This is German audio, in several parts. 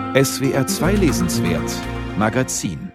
SWR 2 Lesenswert Magazin.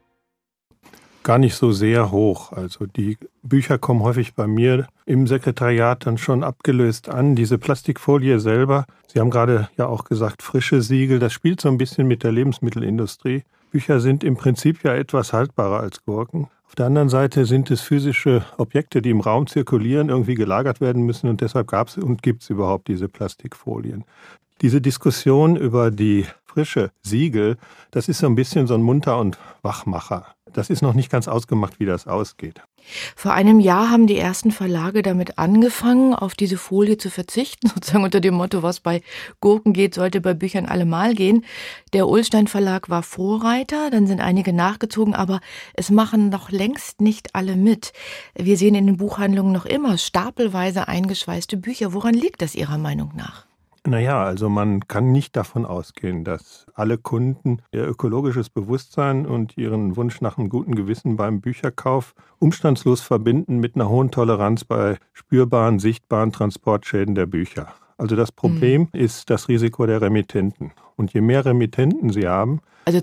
Gar nicht so sehr hoch. Also die Bücher kommen häufig bei mir im Sekretariat dann schon abgelöst an. Diese Plastikfolie selber, Sie haben gerade ja auch gesagt, frische Siegel, das spielt so ein bisschen mit der Lebensmittelindustrie. Bücher sind im Prinzip ja etwas haltbarer als Gurken. Auf der anderen Seite sind es physische Objekte, die im Raum zirkulieren, irgendwie gelagert werden müssen und deshalb gab es und gibt es überhaupt diese Plastikfolien. Diese Diskussion über die frische Siegel, das ist so ein bisschen so ein Munter- und Wachmacher. Das ist noch nicht ganz ausgemacht, wie das ausgeht. Vor einem Jahr haben die ersten Verlage damit angefangen, auf diese Folie zu verzichten, sozusagen unter dem Motto, was bei Gurken geht, sollte bei Büchern allemal gehen. Der Ullstein Verlag war Vorreiter, dann sind einige nachgezogen, aber es machen noch längst nicht alle mit. Wir sehen in den Buchhandlungen noch immer stapelweise eingeschweißte Bücher. Woran liegt das Ihrer Meinung nach? Naja, also man kann nicht davon ausgehen, dass alle Kunden ihr ökologisches Bewusstsein und ihren Wunsch nach einem guten Gewissen beim Bücherkauf umstandslos verbinden mit einer hohen Toleranz bei spürbaren, sichtbaren Transportschäden der Bücher. Also das Problem ist das Risiko der Remittenten. Und je mehr Remittenten Sie haben, also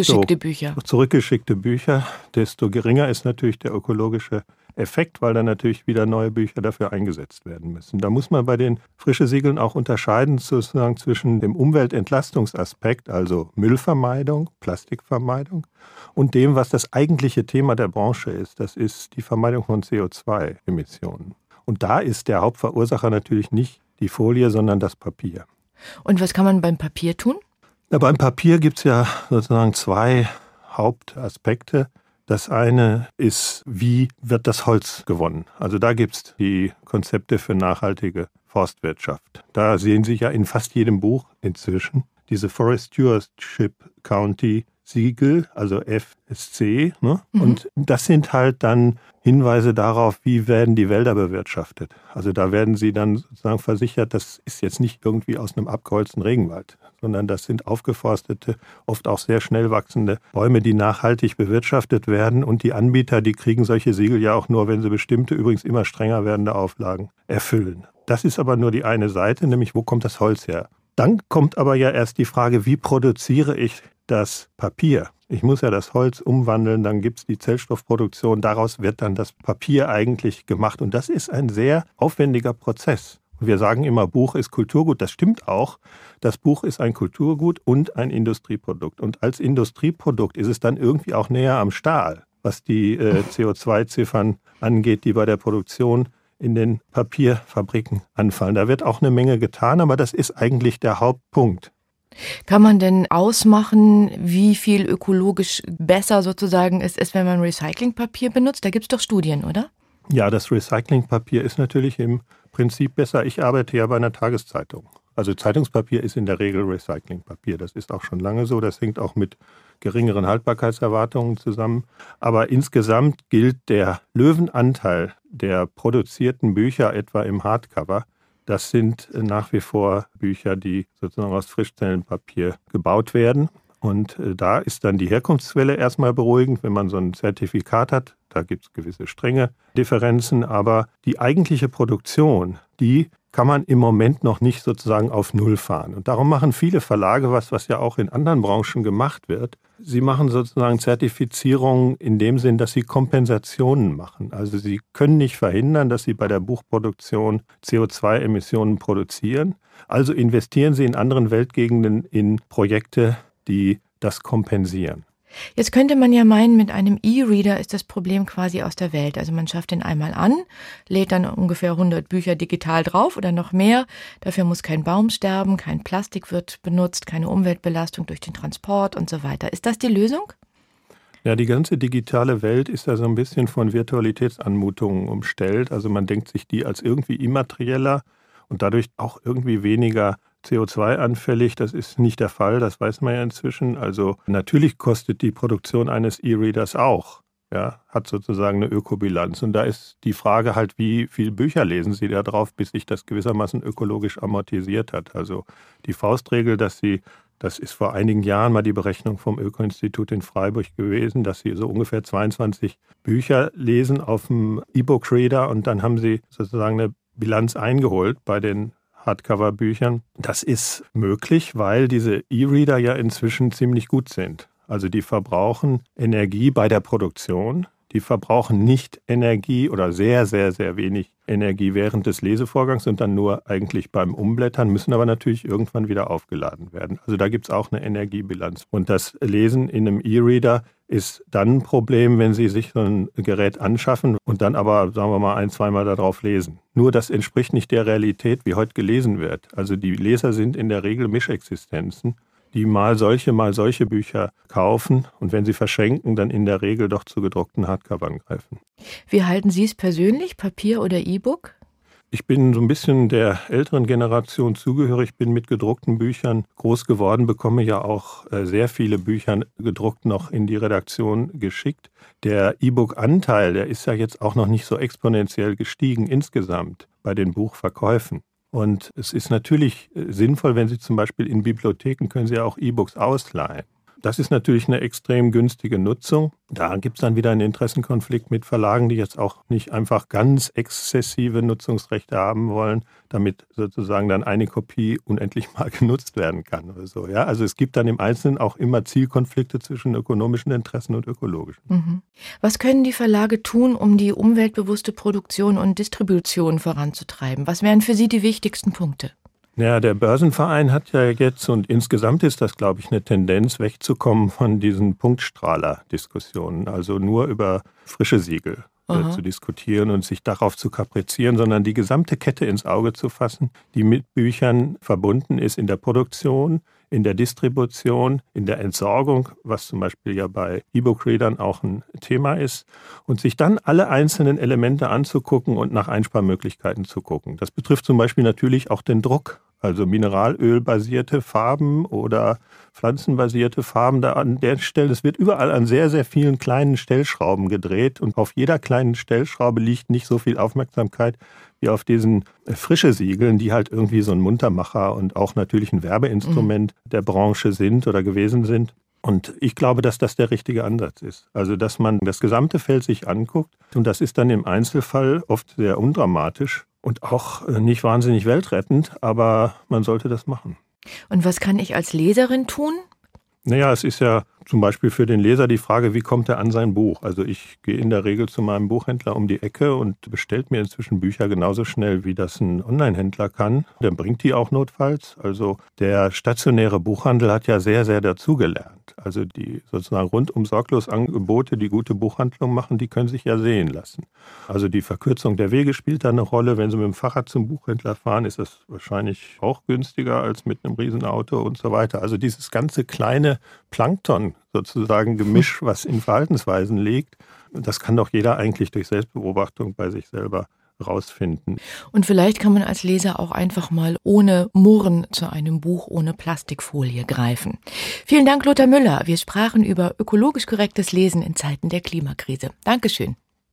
zurückgeschickte Bücher, desto geringer ist natürlich der ökologische Effekt, weil dann natürlich wieder neue Bücher dafür eingesetzt werden müssen. Da muss man bei den frischen Siegeln auch unterscheiden sozusagen zwischen dem Umweltentlastungsaspekt, also Müllvermeidung, Plastikvermeidung, und dem, was das eigentliche Thema der Branche ist. Das ist die Vermeidung von CO2-Emissionen. Und da ist der Hauptverursacher natürlich nicht die Folie, sondern das Papier. Und was kann man beim Papier tun? Ja, beim Papier gibt es ja sozusagen zwei Hauptaspekte. Das eine ist, wie wird das Holz gewonnen? Also da gibt es die Konzepte für nachhaltige Forstwirtschaft. Da sehen Sie ja in fast jedem Buch inzwischen diese Forest Stewardship County Siegel, also FSC. Ne? Und das sind halt dann Hinweise darauf, wie werden die Wälder bewirtschaftet. Also da werden Sie dann sozusagen versichert, das ist jetzt nicht irgendwie aus einem abgeholzten Regenwald, sondern das sind aufgeforstete, oft auch sehr schnell wachsende Bäume, die nachhaltig bewirtschaftet werden. Und die Anbieter, die kriegen solche Siegel ja auch nur, wenn sie bestimmte, übrigens immer strenger werdende Auflagen erfüllen. Das ist aber nur die eine Seite, nämlich wo kommt das Holz her? Dann kommt aber ja erst die Frage, wie produziere ich das Papier? Ich muss ja das Holz umwandeln, dann gibt es die Zellstoffproduktion, daraus wird dann das Papier eigentlich gemacht. Und das ist ein sehr aufwendiger Prozess. Wir sagen immer, Buch ist Kulturgut, das stimmt auch. Das Buch ist ein Kulturgut und ein Industrieprodukt. Und als Industrieprodukt ist es dann irgendwie auch näher am Stahl, was die CO2-Ziffern angeht, die bei der Produktion in den Papierfabriken anfallen. Da wird auch eine Menge getan, aber das ist eigentlich der Hauptpunkt. Kann man denn ausmachen, wie viel ökologisch besser sozusagen es ist, wenn man Recyclingpapier benutzt? Da gibt es doch Studien, oder? Ja, das Recyclingpapier ist natürlich im Prinzip besser. Ich arbeite ja bei einer Tageszeitung. Also Zeitungspapier ist in der Regel Recyclingpapier. Das ist auch schon lange so. Das hängt auch mit geringeren Haltbarkeitserwartungen zusammen. Aber insgesamt gilt der Löwenanteil der produzierten Bücher etwa im Hardcover. Das sind nach wie vor Bücher, die sozusagen aus Frischzellenpapier gebaut werden. Und da ist dann die Herkunftsquelle erstmal beruhigend, wenn man so ein Zertifikat hat. Da gibt es gewisse strenge Differenzen. Aber die eigentliche Produktion, die kann man im Moment noch nicht sozusagen auf Null fahren. Und darum machen viele Verlage was ja auch in anderen Branchen gemacht wird. Sie machen sozusagen Zertifizierung in dem Sinn, dass sie Kompensationen machen. Also sie können nicht verhindern, dass sie bei der Buchproduktion CO2-Emissionen produzieren. Also investieren sie in anderen Weltgegenden in Projekte, die das kompensieren. Jetzt könnte man ja meinen, mit einem E-Reader ist das Problem quasi aus der Welt. Also man schafft den einmal an, lädt dann ungefähr 100 Bücher digital drauf oder noch mehr. Dafür muss kein Baum sterben, kein Plastik wird benutzt, keine Umweltbelastung durch den Transport und so weiter. Ist das die Lösung? Ja, die ganze digitale Welt ist ja so ein bisschen von Virtualitätsanmutungen umstellt. Also man denkt sich die als irgendwie immaterieller und dadurch auch irgendwie weniger CO2-anfällig. Das ist nicht der Fall, das weiß man ja inzwischen. Also natürlich kostet die Produktion eines E-Readers auch, ja, hat sozusagen eine Ökobilanz. Und da ist die Frage halt, wie viele Bücher lesen Sie da drauf, bis sich das gewissermaßen ökologisch amortisiert hat. Also die Faustregel, das ist vor einigen Jahren mal die Berechnung vom Öko-Institut in Freiburg gewesen, dass Sie so ungefähr 22 Bücher lesen auf dem E-Book-Reader und dann haben Sie sozusagen eine Bilanz eingeholt bei den Hardcover-Büchern. Das ist möglich, weil diese E-Reader ja inzwischen ziemlich gut sind. Also die verbrauchen Energie bei der Produktion. Die verbrauchen nicht Energie oder sehr, sehr, sehr wenig Energie während des Lesevorgangs und dann nur eigentlich beim Umblättern, müssen aber natürlich irgendwann wieder aufgeladen werden. Also da gibt es auch eine Energiebilanz. Und das Lesen in einem E-Reader ist dann ein Problem, wenn Sie sich so ein Gerät anschaffen und dann aber, sagen wir mal, 1-2 Mal darauf lesen. Nur das entspricht nicht der Realität, wie heute gelesen wird. Also die Leser sind in der Regel Mischexistenzen, die mal solche Bücher kaufen und wenn sie verschenken, dann in der Regel doch zu gedruckten Hardcovern greifen. Wie halten Sie es persönlich, Papier oder E-Book? Ich bin so ein bisschen der älteren Generation zugehörig, bin mit gedruckten Büchern groß geworden, bekomme ja auch sehr viele Bücher gedruckt noch in die Redaktion geschickt. Der E-Book-Anteil, der ist ja jetzt auch noch nicht so exponentiell gestiegen insgesamt bei den Buchverkäufen. Und es ist natürlich sinnvoll, wenn Sie zum Beispiel in Bibliotheken können Sie ja auch E-Books ausleihen. Das ist natürlich eine extrem günstige Nutzung. Da gibt es dann wieder einen Interessenkonflikt mit Verlagen, die jetzt auch nicht einfach ganz exzessive Nutzungsrechte haben wollen, damit sozusagen dann eine Kopie unendlich mal genutzt werden kann oder so. Ja? Also es gibt dann im Einzelnen auch immer Zielkonflikte zwischen ökonomischen Interessen und ökologischen. Mhm. Was können die Verlage tun, um die umweltbewusste Produktion und Distribution voranzutreiben? Was wären für Sie die wichtigsten Punkte? Ja, der Börsenverein hat ja jetzt, und insgesamt ist das, glaube ich, eine Tendenz, wegzukommen von diesen Punktstrahler-Diskussionen, also nur über frische Siegel zu diskutieren und sich darauf zu kaprizieren, sondern die gesamte Kette ins Auge zu fassen, die mit Büchern verbunden ist in der Produktion, in der Distribution, in der Entsorgung, was zum Beispiel ja bei E-Book-Readern auch ein Thema ist, und sich dann alle einzelnen Elemente anzugucken und nach Einsparmöglichkeiten zu gucken. Das betrifft zum Beispiel natürlich auch den Druck. Also mineralölbasierte Farben oder pflanzenbasierte Farben, da an der Stelle, es wird überall an sehr, sehr vielen kleinen Stellschrauben gedreht und auf jeder kleinen Stellschraube liegt nicht so viel Aufmerksamkeit wie auf diesen frische Siegeln, die halt irgendwie so ein Muntermacher und auch natürlich ein Werbeinstrument der Branche sind oder gewesen sind. Und ich glaube, dass das der richtige Ansatz ist. Also, dass man das gesamte Feld sich anguckt und das ist dann im Einzelfall oft sehr undramatisch. Und auch nicht wahnsinnig weltrettend, aber man sollte das machen. Und was kann ich als Leserin tun? Naja, es ist ja zum Beispiel für den Leser die Frage, wie kommt er an sein Buch? Also ich gehe in der Regel zu meinem Buchhändler um die Ecke und bestellt mir inzwischen Bücher genauso schnell, wie das ein Online-Händler kann. Der bringt die auch notfalls. Also der stationäre Buchhandel hat ja sehr, sehr dazugelernt. Also die sozusagen rundum sorglos Angebote, die gute Buchhandlung machen, die können sich ja sehen lassen. Also die Verkürzung der Wege spielt da eine Rolle. Wenn Sie mit dem Fahrrad zum Buchhändler fahren, ist das wahrscheinlich auch günstiger als mit einem Riesenauto und so weiter. Also dieses ganze kleine Plankton sozusagen Gemisch, was in Verhaltensweisen liegt, das kann doch jeder eigentlich durch Selbstbeobachtung bei sich selber rausfinden. Und vielleicht kann man als Leser auch einfach mal ohne Murren zu einem Buch ohne Plastikfolie greifen. Vielen Dank, Lothar Müller. Wir sprachen über ökologisch korrektes Lesen in Zeiten der Klimakrise. Dankeschön.